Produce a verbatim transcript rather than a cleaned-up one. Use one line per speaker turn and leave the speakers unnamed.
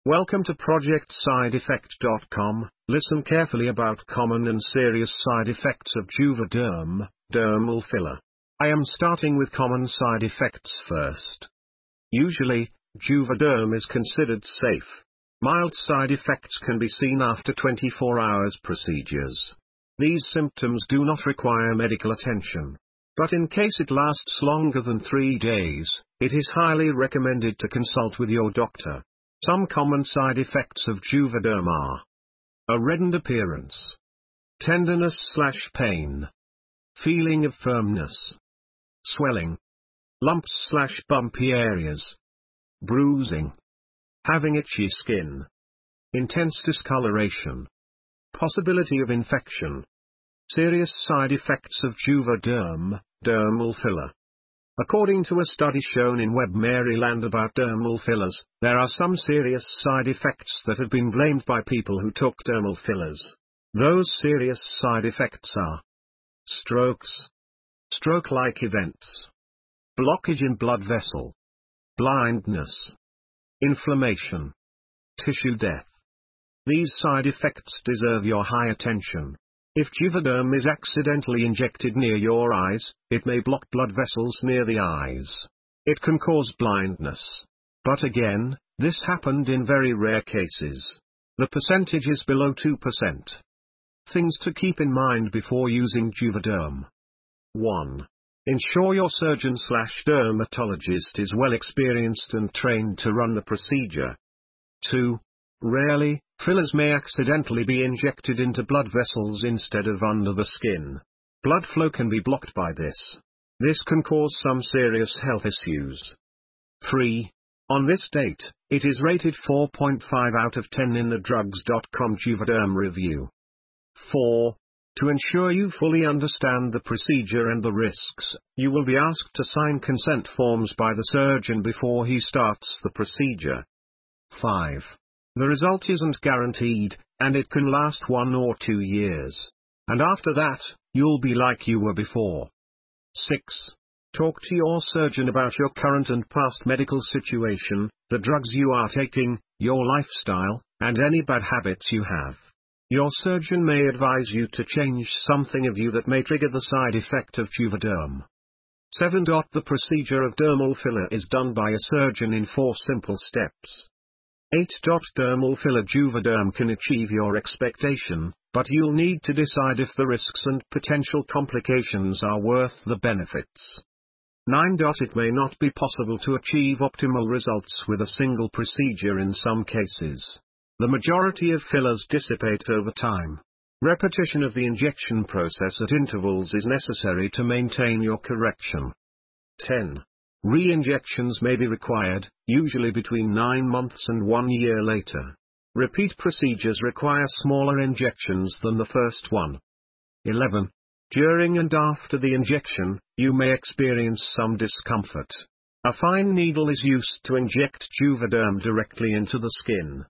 Welcome to project side effect dot com. Listen carefully about common and serious side effects of Juvederm, dermal filler. I am starting with common side effects first. Usually, Juvederm is considered safe. Mild side effects can be seen after twenty-four hours procedures. These symptoms do not require medical attention. But in case it lasts longer than three days, it is highly recommended to consult with your doctor. Some common side effects of Juvederm are a reddened appearance, tenderness slash pain, feeling of firmness, swelling, lumps slash bumpy areas, bruising, having itchy skin, intense discoloration, possibility of infection. Serious side effects of Juvederm, dermal filler. According to a study shown in Web Maryland about dermal fillers, there are some serious side effects that have been blamed by people who took dermal fillers. Those serious side effects are strokes, stroke-like events, blockage in blood vessel, blindness, inflammation, tissue death. These side effects deserve your high attention. If Juvederm is accidentally injected near your eyes, it may block blood vessels near the eyes. It can cause blindness. But again, this happened in very rare cases. The percentage is below two percent. Things to keep in mind before using Juvederm. one. Ensure your surgeon slash dermatologist is well experienced and trained to run the procedure. two. Rarely, fillers may accidentally be injected into blood vessels instead of under the skin. Blood flow can be blocked by this. This can cause some serious health issues. three. On this date, it is rated four point five out of ten in the drugs dot com Juvederm review. four. To ensure you fully understand the procedure and the risks, you will be asked to sign consent forms by the surgeon before he starts the procedure. five. The result isn't guaranteed, and it can last one or two years. And after that, you'll be like you were before. six. Talk to your surgeon about your current and past medical situation, the drugs you are taking, your lifestyle, and any bad habits you have. Your surgeon may advise you to change something of you that may trigger the side effect of Juvederm. seven. The procedure of dermal filler is done by a surgeon in four simple steps. eight. Dermal filler Juvederm can achieve your expectation, but you'll need to decide if the risks and potential complications are worth the benefits. nine. It may not be possible to achieve optimal results with a single procedure in some cases. The majority of fillers dissipate over time. Repetition of the injection process at intervals is necessary to maintain your correction. ten. Re-injections may be required, usually between nine months and one year later. Repeat procedures require smaller injections than the first one. eleven. During and after the injection, you may experience some discomfort. A fine needle is used to inject Juvederm directly into the skin.